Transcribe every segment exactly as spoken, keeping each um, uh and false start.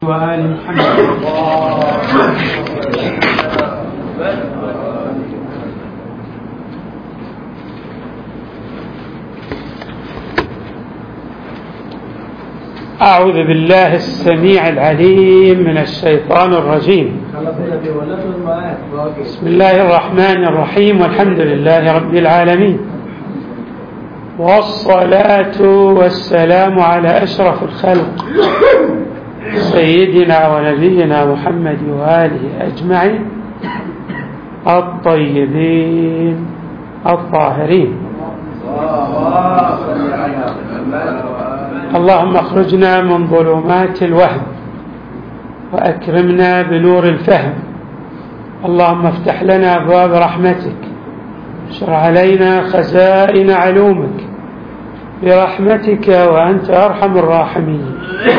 وآل محمد. أعوذ بالله السميع العليم من الشيطان الرجيم. بسم الله الرحمن الرحيم، والحمد لله رب العالمين، والصلاة والسلام على أشرف الخلق سيدنا ونبينا محمد وآله أجمعين الطيبين الطاهرين. اللهم اخرجنا من ظلمات الوهم وأكرمنا بنور الفهم. اللهم افتح لنا أبواب رحمتك، اشر علينا خزائن علومك برحمتك وأنت أرحم الراحمين.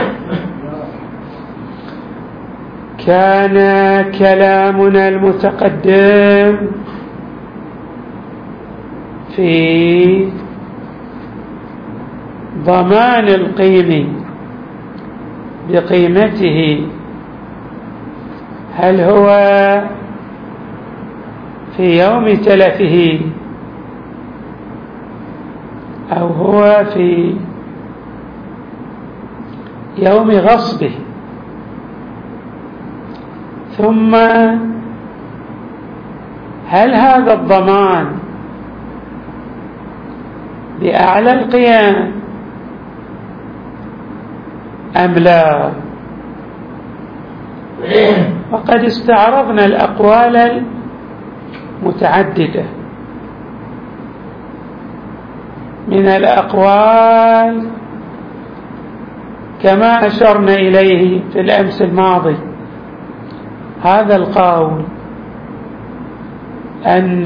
كان كلامنا المتقدم في ضمان القيم بقيمته، هل هو في يوم تلفه أو هو في يوم غصبه، ثم هل هذا الضمان بأعلى القيم أم لا؟ وقد استعرضنا الأقوال المتعددة. من الأقوال كما أشرنا إليه في الأمس الماضي، هذا القول أن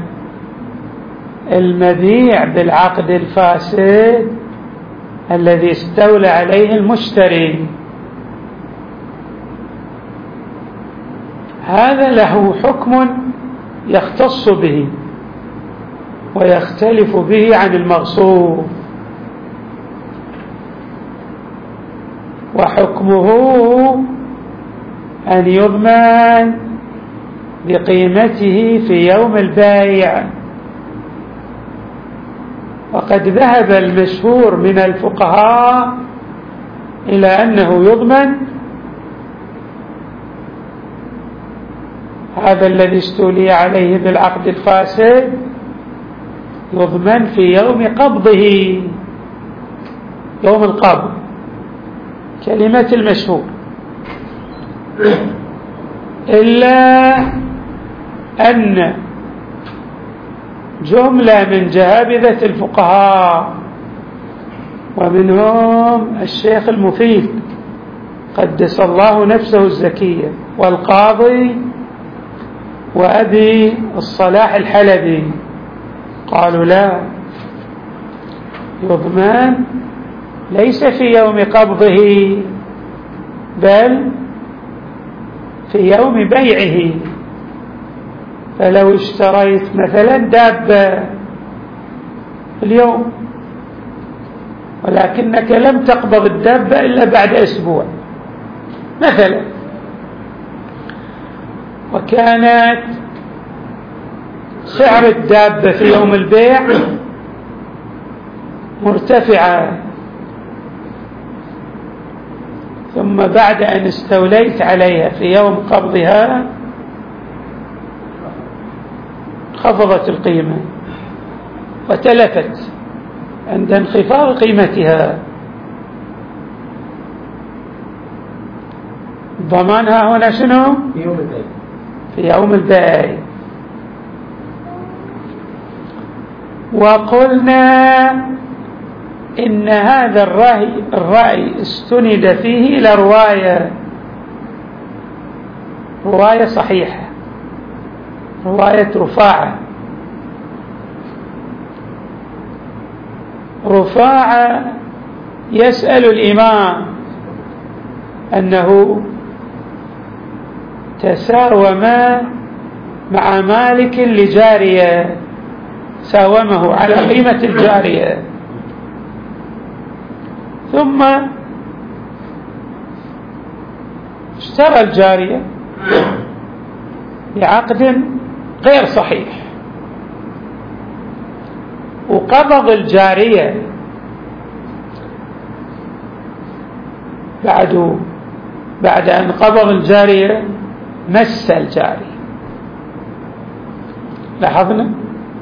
المبيع بالعقد الفاسد الذي استولى عليه المشتري هذا له حكم يختص به ويختلف به عن المغصوب، وحكمه أن يضمن بقيمته في يوم البيع. وقد ذهب المشهور من الفقهاء إلى أنه يضمن هذا الذي استولي عليه بالعقد الفاسد، يضمن في يوم قبضه، يوم القبض، كلمة المشهور، إلا أن جملة من جهابذة الفقهاء ومنهم الشيخ المفيد قدس الله نفسه الزكية والقاضي وأبي الصلاح الحلبي قالوا لا، يضمن ليس في يوم قبضه بل في يوم بيعه. فلو اشتريت مثلا دابة اليوم ولكنك لم تقبض الدابة إلا بعد أسبوع مثلا، وكانت سعر الدابة في يوم البيع مرتفعة، ثم بعد أن استوليت عليها في يوم قبضها خفضت القيمة وتلفت عند انخفاض قيمتها، ضمانها هنا شنو؟ في يوم البيع. في يوم البيع. وقلنا إن هذا الرأي, الرأي استند فيه إلى رواية رواية صحيحة، رواية رفاعة. رفاعة يسأل الإمام أنه تساوم مع مالك لجارية، ساومه على قيمة الجارية، ثم اشترى الجارية بعقد غير صحيح وقبض الجارية بعد بعد أن قبض الجارية مس الجارية. لاحظنا؟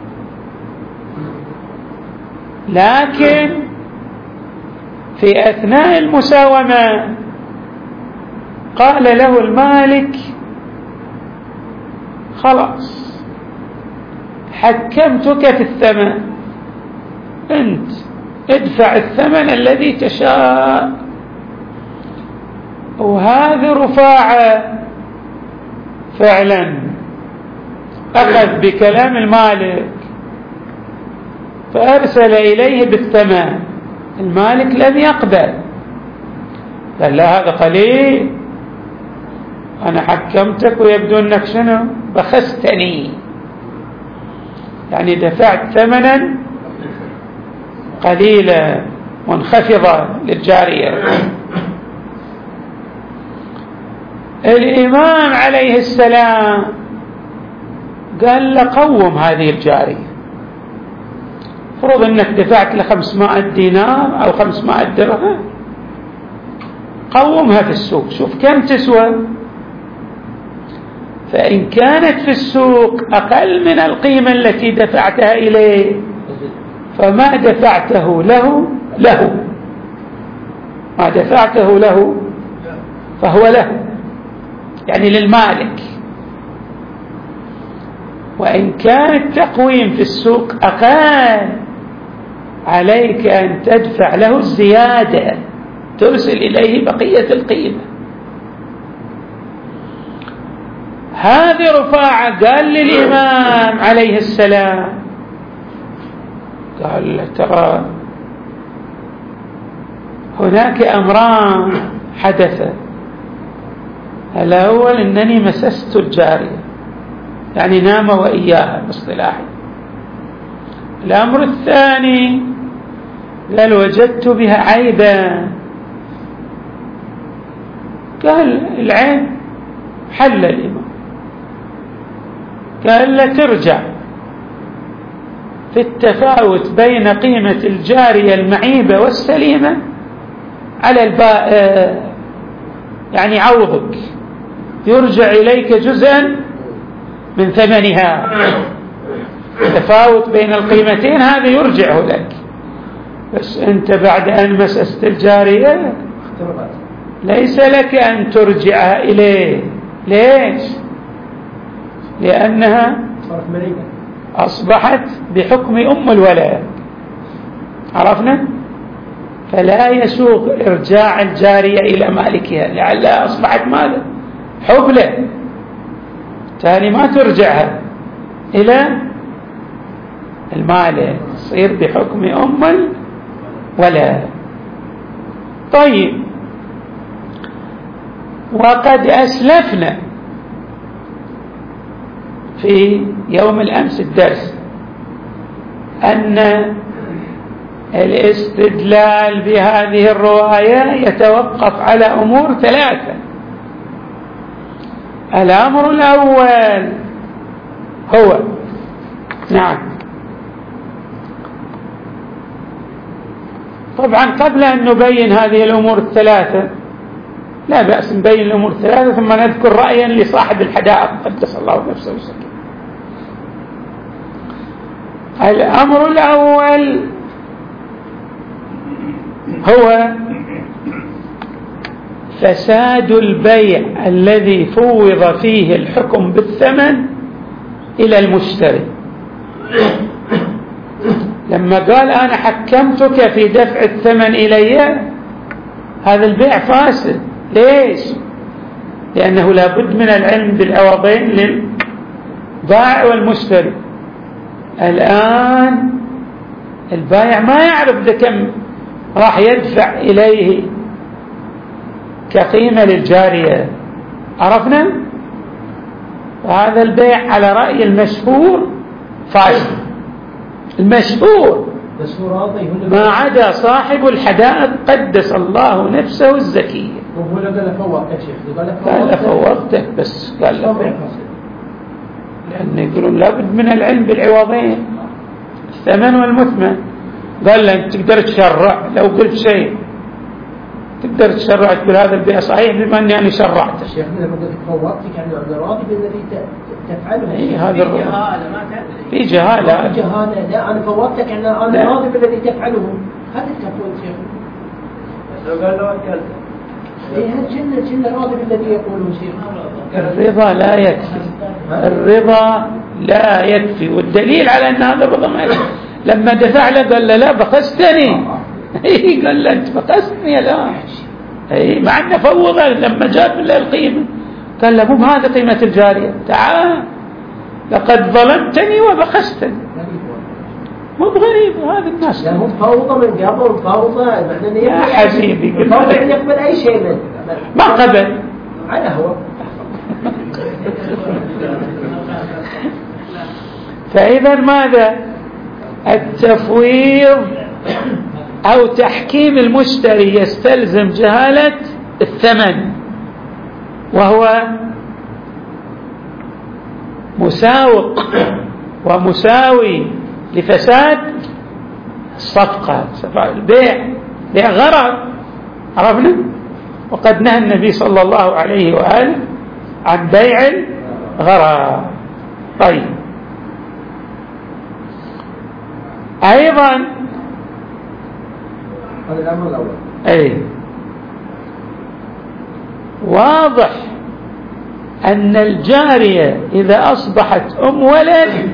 لكن في أثناء المساومة قال له المالك خلاص حكمتك في الثمن، أنت ادفع الثمن الذي تشاء. وهذا رفاعة فعلا أخذ بكلام المالك فأرسل إليه بالثمن، المالك لم يقبل، قال لا هذا قليل، أنا حكمتك ويبدو أنك شنو بخستني، يعني دفعت ثمنا قليلا منخفضا للجارية. الإمام عليه السلام قال له قوم هذه الجارية، فرض أنك دفعت له خمسمائة دينار أو خمسمائة درهم، قومها في السوق شوف كم تسوى، فإن كانت في السوق أقل من القيمة التي دفعتها إليه فما دفعته له له ما دفعته له فهو له، يعني للمالك. وإن كان التقويم في السوق أقل عليك أن تدفع له الزيادة، ترسل إليه بقية القيمة. هذه رفاعة قال للإمام عليه السلام، قال له ترى هناك أمران حدثا، الأول أنني مسست الجارية، يعني نام وإياها باصطلاحي. الأمر الثاني قال وجدت بها عيبا، قال العيب حل الإمام، قال لا ترجع في التفاوت بين قيمة الجارية المعيبة والسليمة على البائع، يعني عوضك يرجع إليك جزءا من ثمنها، التفاوت بين القيمتين هذا يرجعه لك، بس أنت بعد أن مسست الجارية ليس لك أن ترجعها إليه. ليش؟ لأنها أصبحت بحكم أم الولد، عرفنا؟ فلا يسوغ إرجاع الجارية إلى مالكها لعلها أصبحت ماذا؟ حبلة، تالي ما ترجعها إلى المالك، تصير بحكم أم الولد. طيب، وقد أسلفنا في يوم الأمس الدرس أن الاستدلال بهذه الرواية يتوقف على أمور ثلاثة. الأمر الأول هو نعم طبعا قبل أن نبين هذه الأمور الثلاثة لا بأس نبين الأمور الثلاثة ثم نذكر رأيا لصاحب الحدائق قدس الله نفسه وسلم. الأمر الأول هو فساد البيع الذي فوض فيه الحكم بالثمن إلى المشتري. لما قال أنا حكمتك في دفع الثمن إلي، هذا البيع فاسد. ليش؟ لأنه لا بد من العلم بالعوضين للبائع والمشتري. الآن البائع ما يعرف ده كم راح يدفع إليه كقيمة للجارية، عرفنا؟ وهذا البيع على رأي المشهور فاسد. المشهور ما عدا صاحب الحدائق قدس الله نفسه الزكية. وهو قال له فوقتك شيخ، قال له فوقتك بس قال له، لأن يقولون لابد من العلم بالعوضين، الثمن والمثمن. قال له أنت تقدر تشرع، لو قلت شيء تقدر تشرع تقول هذا البيع صحيح بما أني أنا شرعته. الشيخ لما قلت فوقتك يعني أنا راضي بالذي تفعله. إيه هذا في جهالة ما تعرف. في جهالة. في جهالة. لا أنا فوقتك يعني أنا راضي بالذي تفعله. هذا التفويض شيخ. بس لو قال له أكلت. إيه جل جل راضي بالذي يقوله شيخ. الرضا لا يكفي، الرضا لا يكفي، والدليل على أن هذا الرضا ما يكفي لما دفع له قال له لا بخستني. قال له أنت بخستني الآن. أي مع أنه فوضه لما جاب له القيمة قال له مو بهذا قيمة الجارية، تعال لقد ظلمتني وبخستني. مو بغريب هذا الناس. لا مو مفوضة من قبل، مفوضة معنى يا حبيبي مفوضة يعني يقبل أي شيء منه. ما قبل على هو. فإذا ماذا؟ التفويض أو تحكيم المشتري يستلزم جهالة الثمن، وهو مساوق ومساوي لفساد الصفقة، البيع بيع غرر، عرفنا؟ وقد نهى النبي صلى الله عليه وآله عن بيع الغرر. طيب أيضا هذا الأمر الأول. أي واضح أن الجارية إذا أصبحت أم ولد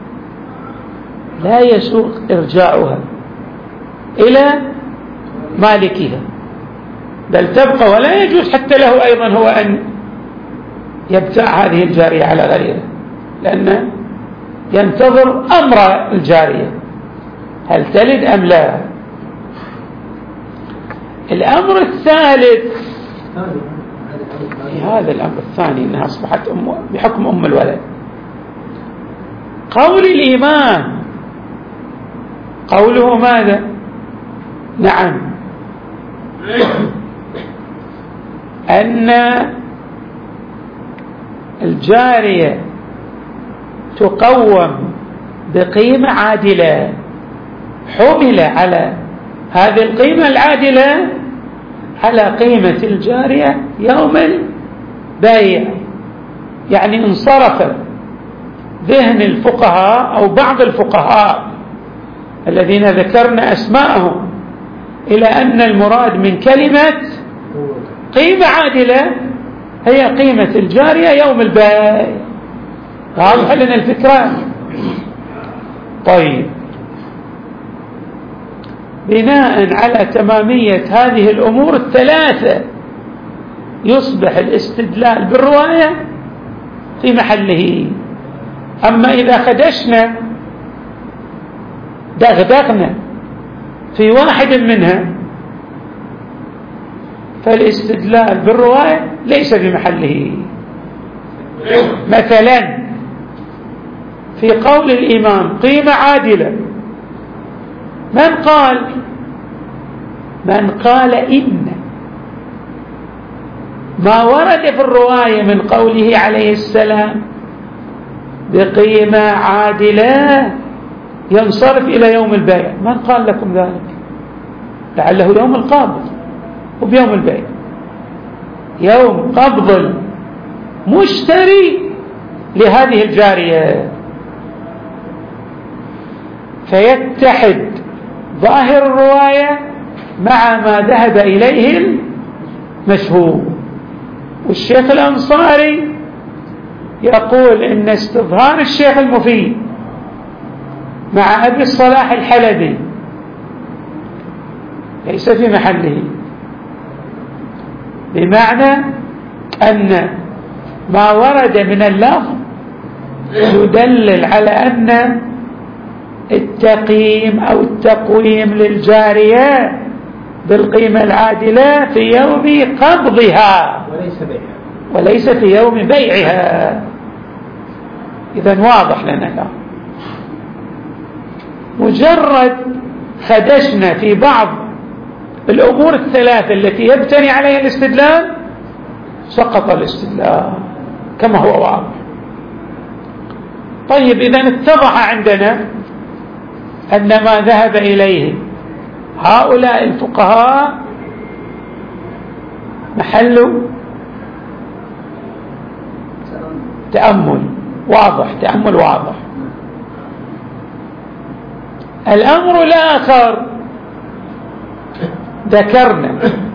لا يسوق إرجاعها إلى مالكها، بل تبقى، ولا يجوز حتى له أيضا هو أن يبتاع هذه الجارية على غيره، لأنه ينتظر أمر الجارية هل تلد أم لا. الأمر الثالث هذا الأمر الثاني أنها أصبحت أم بحكم أم الولد. قول الإمام قوله ماذا؟ نعم أن الجارية تقوم بقيمة عادلة، حمل على هذه القيمة العادلة على قيمة الجارية يوم البيع. يعني انصرف ذهن الفقهاء أو بعض الفقهاء الذين ذكرنا أسماءهم إلى أن المراد من كلمة قيمة عادلة هي قيمة الجارية يوم البيع. واضح لنا الفكرة؟ طيب بناء على تمامية هذه الأمور الثلاثة يصبح الاستدلال بالرواية في محله. أما إذا خدشنا دغدغنا في واحد منها فالاستدلال بالرواية ليس بمحله. مثلا في قول الإمام قيمة عادلة، من قال من قال إن ما ورد في الرواية من قوله عليه السلام بقيمة عادلة ينصرف إلى يوم البيع، من قال لكم ذلك؟ لعله يوم القبض وبيوم البيع، يوم قبض المشتري لهذه الجارية، فيتحد ظاهر الرواية مع ما ذهب إليه المشهور. والشيخ الأنصاري يقول إن استظهار الشيخ المفيد مع أبي الصلاح الحلبي ليس في محله، بمعنى أن ما ورد من اللفظ يدلل على أن التقييم أو التقويم للجارية بالقيمة العادلة في يوم قبضها وليس بيعها وليس في يوم بيعها. إذن واضح لنا الآن، مجرد خدشنا في بعض الأمور الثلاثة التي يبتني عليها الاستدلال سقط الاستدلال كما هو واضح. طيب إذن اتضح عندنا أن ما ذهب إليه هؤلاء الفقهاء محل تأمل واضح، تأمل واضح. الأمر الآخر ذكرنا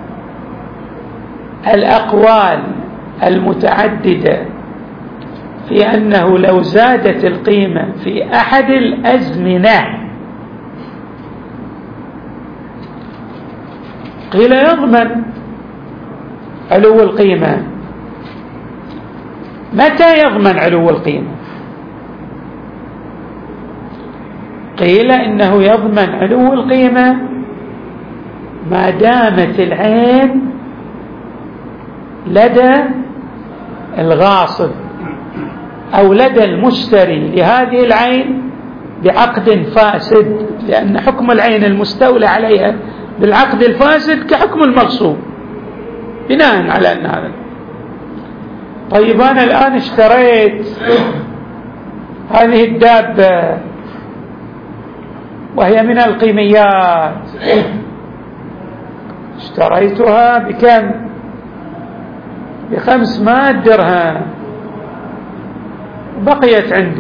الأقوال المتعددة في أنه لو زادت القيمة في أحد الأزمنة قيل يضمن علو القيمة. متى يضمن علو القيمة؟ قيل إنه يضمن علو القيمة ما دامت العين لدى الغاصب أو لدى المشتري لهذه العين بعقد فاسد، لأن حكم العين المستولى عليها بالعقد الفاسد كحكم المغصوب بناء على أن هذا. طيب أنا الآن اشتريت هذه الدابة وهي من القيميات، اشتريتها بكم؟ بخمسمائة درهم، بقيت عندي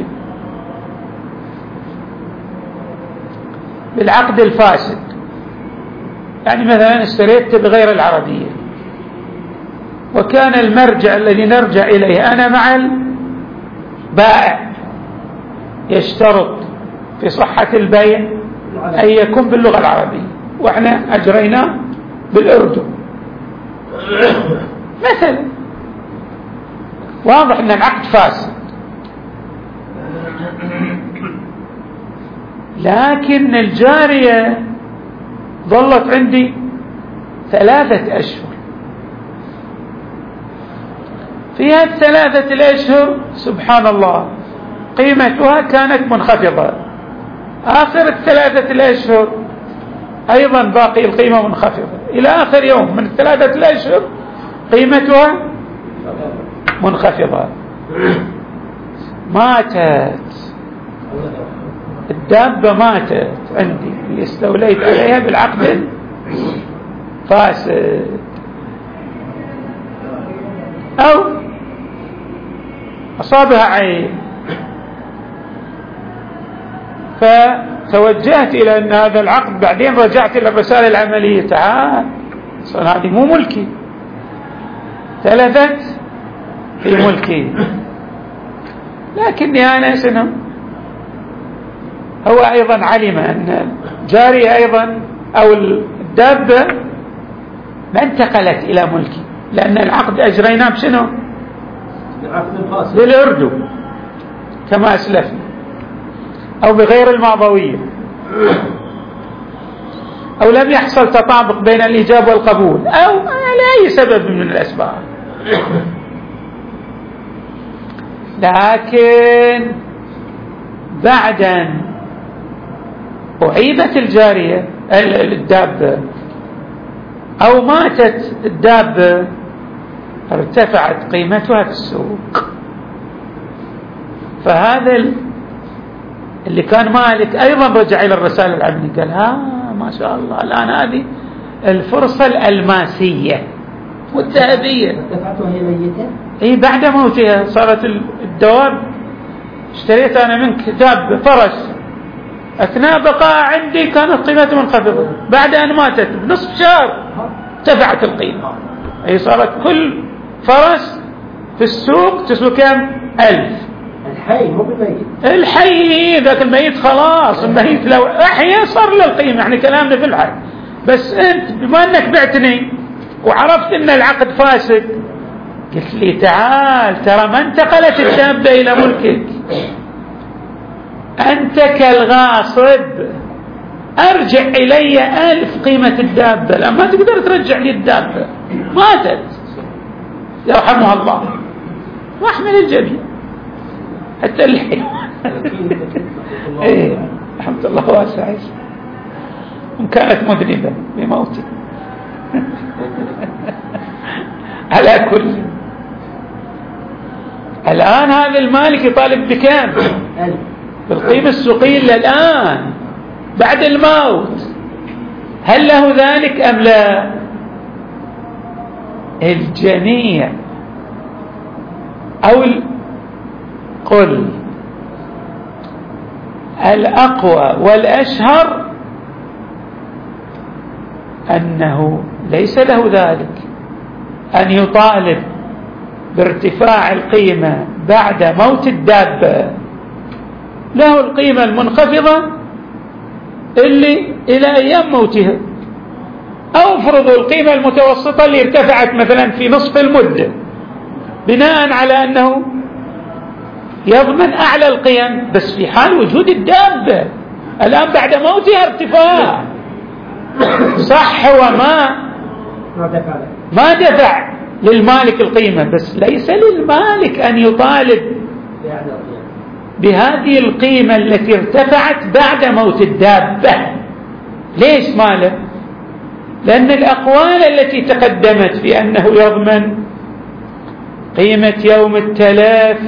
بالعقد الفاسد. يعني مثلا اشتريت بغير العربية، وكان المرجع الذي نرجع إليه أنا مع البائع يشترط في صحة البيع أن يكون باللغة العربية، وإحنا أجريناه بالأردن مثلا. واضح أن العقد فاسد، لكن الجارية ظلت عندي ثلاثة أشهر، في هذه الثلاثة الأشهر سبحان الله قيمتها كانت منخفضة، آخر الثلاثة الأشهر أيضا باقي القيمة منخفضة، إلى آخر يوم من الثلاثة الأشهر قيمتها منخفضة. ماتت الدابة، ماتت عندي اللي استوليت عليها بالعقد فاسد، أو أصابها عين فتوجهت إلى أن هذا العقد، بعدين رجعت إلى الرسالة العملية، تعال صار هذه مو ملكي، ثلاثت في ملكي، لكني أنا سنة هو أيضا علم أن جاري أيضا أو الدابة ما انتقلت إلى ملكي، لأن العقد أجريناه بشنو؟ بالأردن كما أسلفنا، أو بغير الماضوية، أو لم يحصل تطابق بين الإيجاب والقبول، أو لأي سبب من الأسباب. لكن بعد أن أعيبت الجارية الدابة أو ماتت الدابة ارتفعت قيمتها في السوق، فهذا اللي كان مالك أيضا رجع إلى الرسالة العملية قال ها ما شاء الله الآن هذه الفرصة الألماسية والذهبية. دفعتها هي ميتة؟ اي بعد موتها صارت الدواب. اشتريت أنا منك دابة فرس، أثناء بقاء عندي كانت قيمته منخفضة، بعد أن ماتت بنصف شهر ارتفعت القيمة. أي صارت كل فرس في السوق تسوى كم؟ ألف. الحي مو بالميت. الحي ذاك الميت خلاص، الميت لو أحيا صار له القيمة، يعني كلامنا في الحي. بس أنت بما أنك بعتني وعرفت أن العقد فاسد قلت لي تعال ترى ما انتقلت الدابة إلى ملكك، أنت كالغاصب أرجع إلي ألف قيمة الدابة، لا ما تقدر ترجع لي الدابة، ماتت يرحمها الله واحمل الجميع حتى الحيوان. ايه رحمة الله واسعة، إن كانت مذنبة بموتي. على كل الآن هذا المالك يطالب بكم بالقيمة السوقية الآن بعد الموت، هل له ذلك أم لا؟ الجميع أو قل الأقوى والأشهر أنه ليس له ذلك أن يطالب بارتفاع القيمة بعد موت الدابة، له القيمة المنخفضة اللي إلى أيام موتها، أو افرضوا القيمة المتوسطة اللي ارتفعت مثلا في نصف المدة بناء على أنه يضمن أعلى القيم، بس في حال وجود الدابة الآن بعد موتها ارتفاع. صح وما ما دفع للمالك القيمة، بس ليس للمالك أن يطالب بهذه القيمة التي ارتفعت بعد موت الدابة. ليش ماله؟ لأن الأقوال التي تقدمت في أنه يضمن قيمة يوم التلف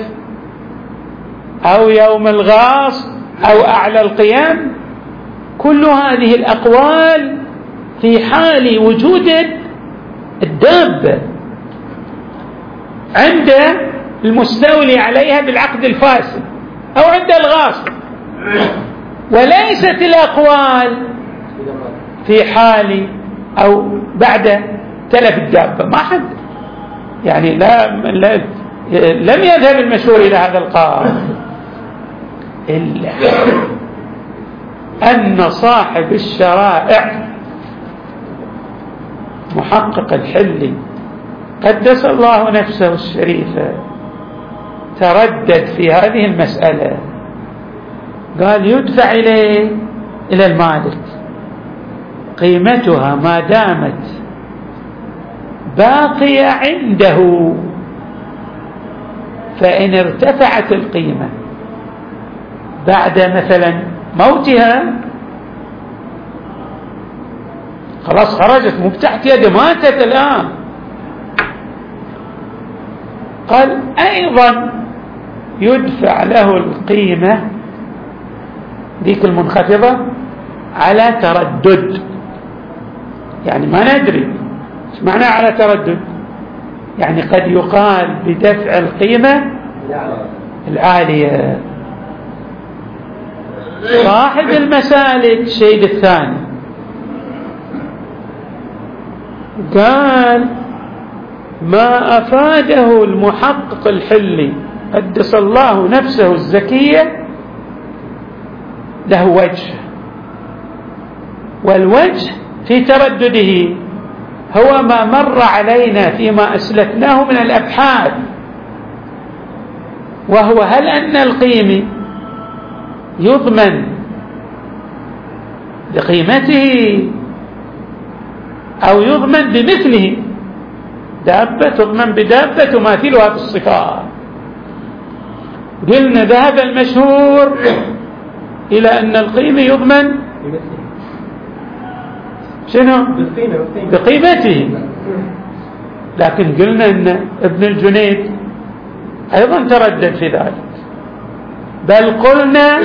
أو يوم الغاص أو أعلى القيم، كل هذه الأقوال في حال وجود الدابة عند المستولي عليها بالعقد الفاسد أو عند الغاصب، وليست الأقوال في حال أو بعد تلف الدابة. ما حد يعني لا, لا لم يذهب المشهور إلى هذا القول إلا أن صاحب الشرائع محقق الحلي قدس الله نفسه الشريفة تردد في هذه المسألة، قال يدفع إليه إلى المالك قيمتها ما دامت باقية عنده، فإن ارتفعت القيمة بعد مثلا موتها خلاص خرجت مو تحت يده، ماتت الآن، قال أيضا يدفع له القيمة ذيك المنخفضة على تردد. يعني ما ندري ايش معنى على تردد، يعني قد يقال بدفع القيمة العالية. صاحب المسالك الشيء الثاني قال ما أفاده المحقق الحلي قدس الله نفسه الزكية له وجه، والوجه في تردده هو ما مر علينا فيما أسلفناه من الأبحاث، وهو هل أن القيمة يضمن بقيمته أو يضمن بمثله. دابة تضمن بدابة تماثلها في الصفات. قلنا ذهب المشهور إلى أن القيمة يضمن شنو؟ بقيمته، لكن قلنا أن ابن الجنيد أيضا تردد في ذلك، بل قلنا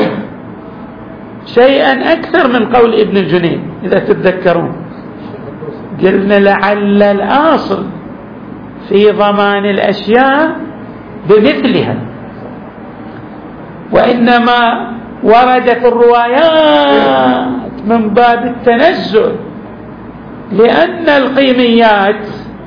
شيئا أكثر من قول ابن الجنيد إذا تتذكرون. قلنا لعل الأصل في ضمان الأشياء بمثلها، وإنما ورد في الروايات من باب التنزل، لأن القيميات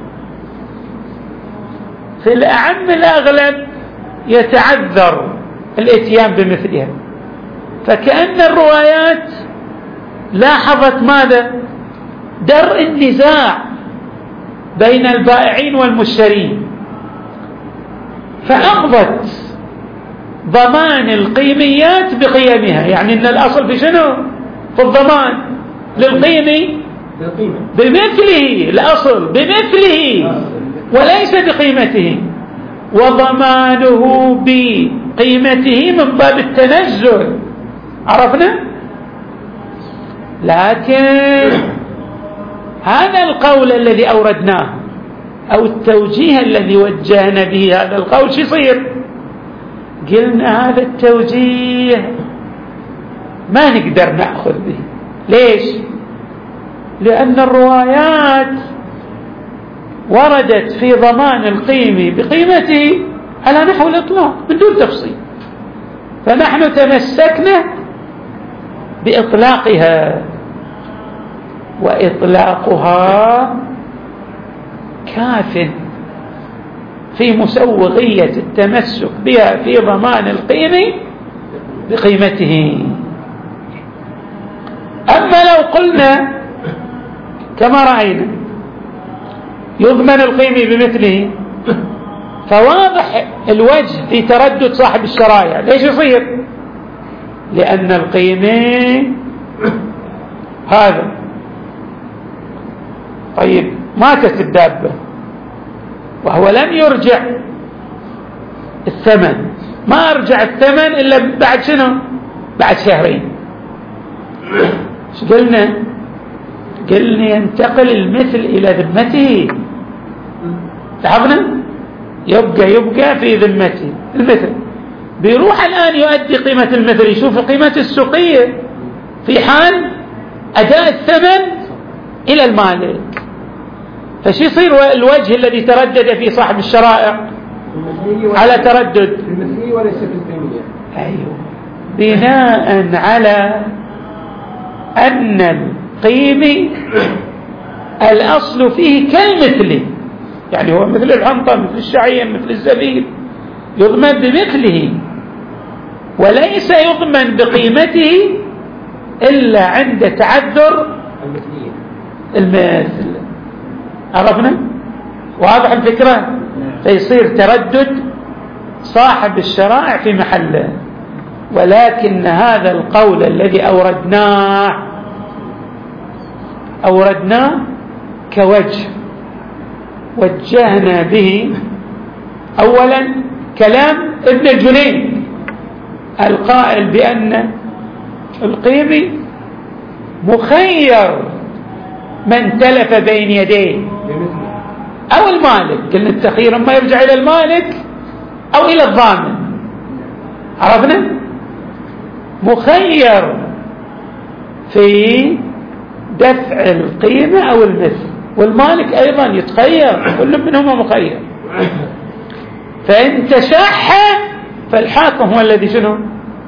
في الأعم الأغلب يتعذر الاتيان بمثلها، فكأن الروايات لاحظت ماذا؟ درء النزاع بين البائعين والمشترين، فأقضت ضمان القيميات بقيمها. يعني أن الأصل في شنو؟ في الضمان للقيمي بمثله، الأصل بمثله وليس بقيمته، وضمانه بقيمته من باب التنزل. عرفنا؟ لكن هذا القول الذي أوردناه أو التوجيه الذي وجهنا به هذا القول شو يصير؟ قلنا هذا التوجيه ما نقدر نأخذ به. ليش؟ لأن الروايات وردت في ضمان القيم بقيمته على نحو الإطلاق من دون تفصيل، فنحن تمسكنا بإطلاقها، وإطلاقها كاف في مسوغية التمسك بها في ضمان القيم بقيمته. أما لو قلنا كما رأينا يضمن القيم بمثله، فواضح الوجه في تردد صاحب الشرايع. ليش يصير؟ لأن القيمة هذا طيب ماتت الدابة وهو لم يرجع الثمن، ما أرجع الثمن إلا بعد شنو؟ بعد شهرين. شو قلنا؟ قلنا ينتقل المثل إلى ذمته. لاحظنا؟ يبقى يبقى في ذمته المثل، بيروح الآن يؤدي قيمة المثل، يشوف قيمة السوقية في حال أداء الثمن إلى المالك. فش يصير الوجه الذي تردد في صاحب الشرائع على تردد؟ المثلية وليس في القيمية. أيوه، بناء على أن القيم الأصل فيه كالمثل، يعني هو مثل الحنطة مثل الشعير مثل الزبيب يضمن بمثله، وليس يضمن بقيمته إلا عند تعذر المثل. عرفنا؟ واضح الفكرة؟ فيصير تردد صاحب الشرائع في محله. ولكن هذا القول الذي أوردناه أوردناه كوجه وجهنا به أولا كلام ابن الجنيد القائل بأن القيم مخير من تلف بين يديه أو المالك. قلنا التخيير ما يرجع إلى المالك أو إلى الضامن. عرفنا؟ مخير في دفع القيمة أو المثل، والمالك أيضا يتخير، كل منهما مخير. فإن تشح فالحاكم هو الذي شنو؟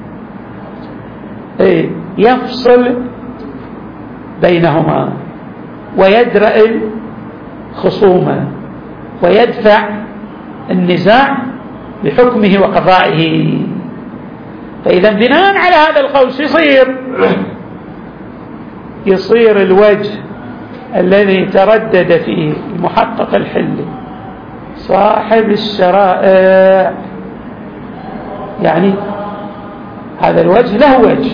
إيه؟ يفصل بينهما ويدرأ الخصومة ويدفع النزاع بحكمه وقضائه. فإذا بناء على هذا القول شو يصير؟ يصير الوجه الذي تردد فيه المحقق الحلي صاحب الشرائع، يعني هذا الوجه له وجه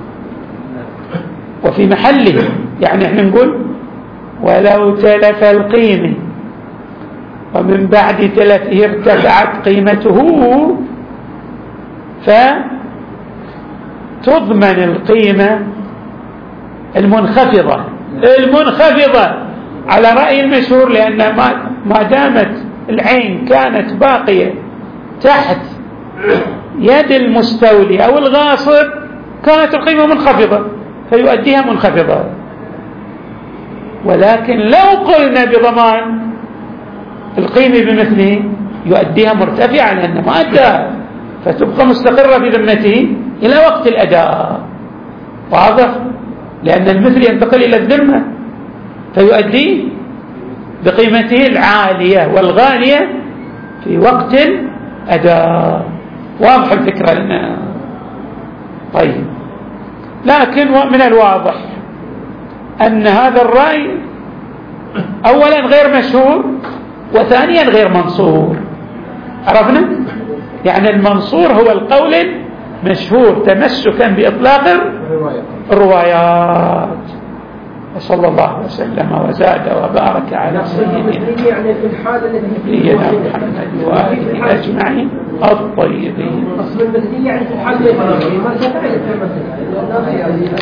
وفي محله. يعني احنا نقول ولو تلف القيمة ومن بعد تلفه ارتفعت قيمته فتضمن القيمة المنخفضة المنخفضة على رأي المشهور، لأن ما دامت العين كانت باقية تحت يد المستولي أو الغاصب كانت القيمة منخفضة فيؤديها منخفضة. ولكن لو قلنا بضمان القيمة بمثله يؤديها مرتفعة لأنه ما أدى، فتبقى مستقرة في ذمته إلى وقت الأداء. واضح؟ لأن المثل ينتقل إلى الذمة فيؤدي بقيمته العالية والغالية في وقت الأداء. واضح الفكرة لنا؟ طيب، لكن من الواضح أن هذا الرأي أولا غير مشهور وثانيا غير منصور. عرفنا؟ يعني المنصور هو القول المشهور تمسكا بإطلاق الروايات. وصلى الله وسلم وزاد وبارك على سيدنا محمد وآله أجمعين الطيبين.